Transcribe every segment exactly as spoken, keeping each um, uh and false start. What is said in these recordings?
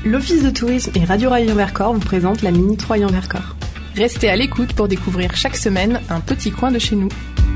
L'Office de tourisme et Radio Royan-Vercors vous présente la Mini Royan-Vercors. Restez à l'écoute pour découvrir chaque semaine un petit coin de chez nous.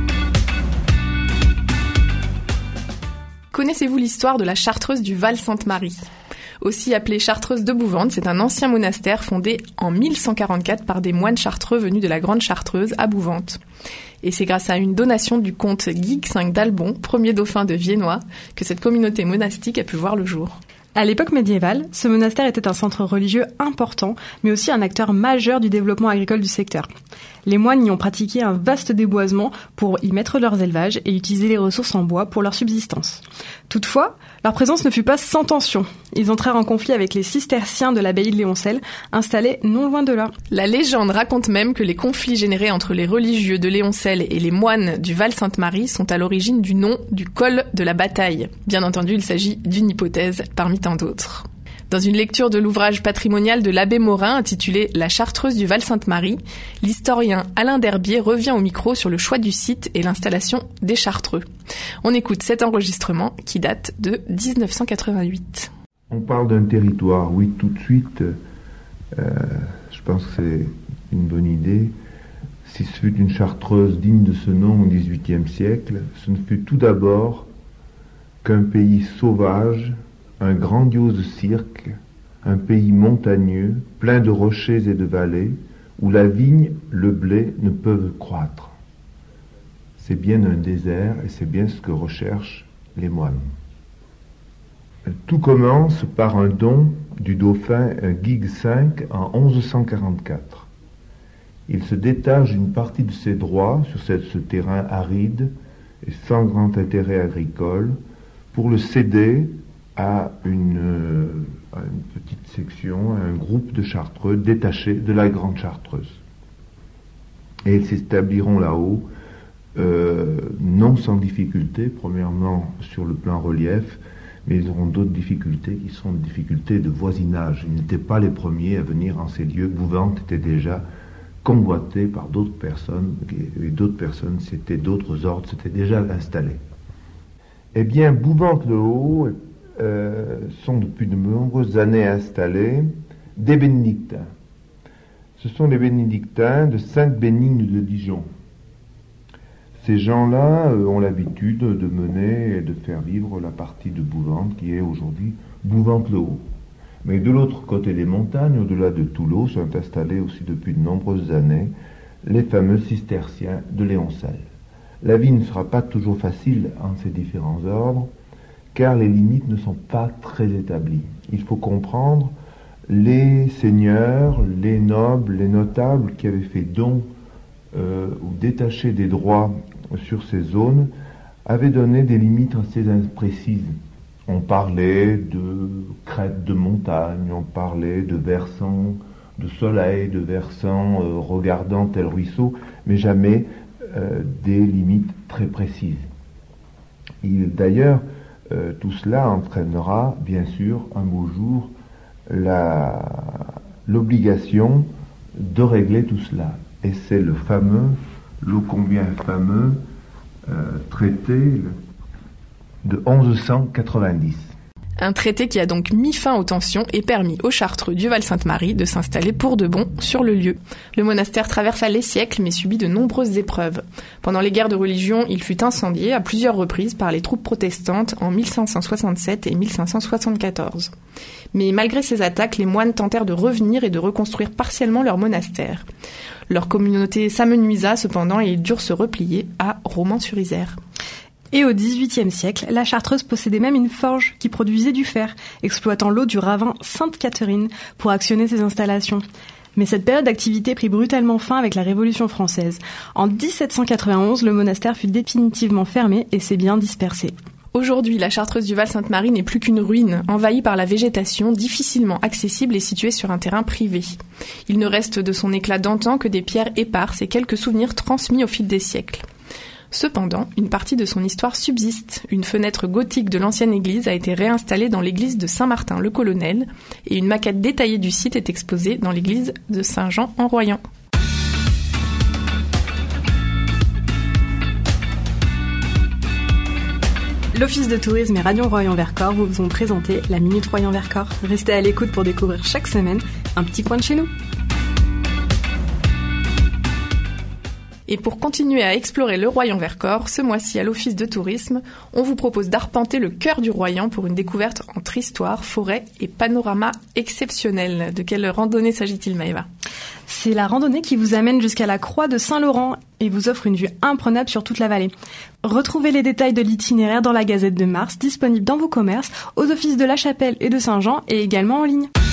Connaissez-vous l'histoire de la chartreuse du Val-Sainte-Marie ? Aussi appelée chartreuse de Bouvante, c'est un ancien monastère fondé en mille cent quarante-quatre par des moines chartreux venus de la Grande Chartreuse à Bouvante. Et c'est grâce à une donation du comte Guy V d'Albon, premier dauphin de Viennois, que cette communauté monastique a pu voir le jour. À l'époque médiévale, ce monastère était un centre religieux important, mais aussi un acteur majeur du développement agricole du secteur. Les moines y ont pratiqué un vaste déboisement pour y mettre leurs élevages et utiliser les ressources en bois pour leur subsistance. Toutefois, leur présence ne fut pas sans tension. Ils entrèrent en conflit avec les cisterciens de l'abbaye de Léoncelle, installés non loin de là. La légende raconte même que les conflits générés entre les religieux de Léoncelle et les moines du Val-Sainte-Marie sont à l'origine du nom du col de la bataille. Bien entendu, il s'agit d'une hypothèse parmi tant d'autres. Dans une lecture de l'ouvrage patrimonial de l'abbé Morin intitulé « La chartreuse du Val-Sainte-Marie », l'historien Alain Derbier revient au micro sur le choix du site et l'installation des chartreux. On écoute cet enregistrement qui date de dix-neuf cent quatre-vingt-huit. On parle d'un territoire, oui, tout de suite, euh, je pense que c'est une bonne idée. Si ce fut une chartreuse digne de ce nom au dix-huitième siècle, ce ne fut tout d'abord qu'un pays sauvage, un grandiose cirque, un pays montagneux, plein de rochers et de vallées, où la vigne, le blé ne peuvent croître. C'est bien un désert et c'est bien ce que recherchent les moines. Tout commence par un don du dauphin Guy V en onze cent quarante-quatre. Il se détache d'une partie de ses droits sur ce terrain aride et sans grand intérêt agricole pour le céder à une, à une petite section, à un groupe de chartreux détachés de la Grande Chartreuse. Et ils s'établiront là-haut, euh, non sans difficulté, premièrement sur le plan relief, mais ils auront d'autres difficultés qui sont des difficultés de voisinage. Ils n'étaient pas les premiers à venir en ces lieux. Bouvante était déjà convoité par d'autres personnes, et d'autres personnes, c'était d'autres ordres, s'étaient déjà installés. Eh bien, Bouvante-le-Haut Euh, sont depuis de nombreuses années installés des bénédictins. Ce sont les bénédictins de Sainte-Bénigne de Dijon. Ces gens-là euh, ont l'habitude de mener et de faire vivre la partie de Bouvante qui est aujourd'hui Bouvante-le-Haut. Mais de l'autre côté des montagnes, au-delà de Toulon, sont installés aussi depuis de nombreuses années les fameux cisterciens de Léoncelle. La vie ne sera pas toujours facile entre ces différents ordres, car les limites ne sont pas très établies. Il faut comprendre, les seigneurs, les nobles, les notables qui avaient fait don euh, ou détaché des droits sur ces zones avaient donné des limites assez imprécises. On parlait de crêtes de montagne, on parlait de versants de soleil, de versants euh, regardant tel ruisseau, mais jamais euh, des limites très précises. Il, d'ailleurs, Euh, tout cela entraînera, bien sûr, un beau jour, la, l'obligation de régler tout cela. Et c'est le fameux, le combien fameux, euh, traité de onze cent quatre-vingt-dix. Un traité qui a donc mis fin aux tensions et permis aux chartreux du Val-Sainte-Marie de s'installer pour de bon sur le lieu. Le monastère traversa les siècles mais subit de nombreuses épreuves. Pendant les guerres de religion, il fut incendié à plusieurs reprises par les troupes protestantes en mille cinq cent soixante-sept et mille cinq cent soixante-quatorze. Mais malgré ces attaques, les moines tentèrent de revenir et de reconstruire partiellement leur monastère. Leur communauté s'amenuisa cependant et ils durent se replier à Romans-sur-Isère. Et au dix-huitième siècle, la Chartreuse possédait même une forge qui produisait du fer, exploitant l'eau du ravin Sainte-Catherine pour actionner ses installations. Mais cette période d'activité prit brutalement fin avec la Révolution française. En dix-sept cent quatre-vingt-onze, le monastère fut définitivement fermé et ses biens dispersés. Aujourd'hui, la chartreuse du Val-Sainte-Marie n'est plus qu'une ruine, envahie par la végétation, difficilement accessible et située sur un terrain privé. Il ne reste de son éclat d'antan que des pierres éparses et quelques souvenirs transmis au fil des siècles. Cependant, une partie de son histoire subsiste. Une fenêtre gothique de l'ancienne église a été réinstallée dans l'église de Saint-Martin-le-Colonel et une maquette détaillée du site est exposée dans l'église de Saint-Jean-en-Royan. L'Office de tourisme et Radio Royan-Vercors vous ont présenté la Minute Royan-Vercors. Restez à l'écoute pour découvrir chaque semaine un petit coin de chez nous. Et pour continuer à explorer le Royan-Vercors, ce mois-ci à l'Office de tourisme, on vous propose d'arpenter le cœur du Royan pour une découverte entre histoire, forêt et panorama exceptionnel. De quelle randonnée s'agit-il, Maëva ? C'est la randonnée qui vous amène jusqu'à la Croix de Saint-Laurent et vous offre une vue imprenable sur toute la vallée. Retrouvez les détails de l'itinéraire dans la Gazette de Mars, disponible dans vos commerces, aux offices de La Chapelle et de Saint-Jean et également en ligne.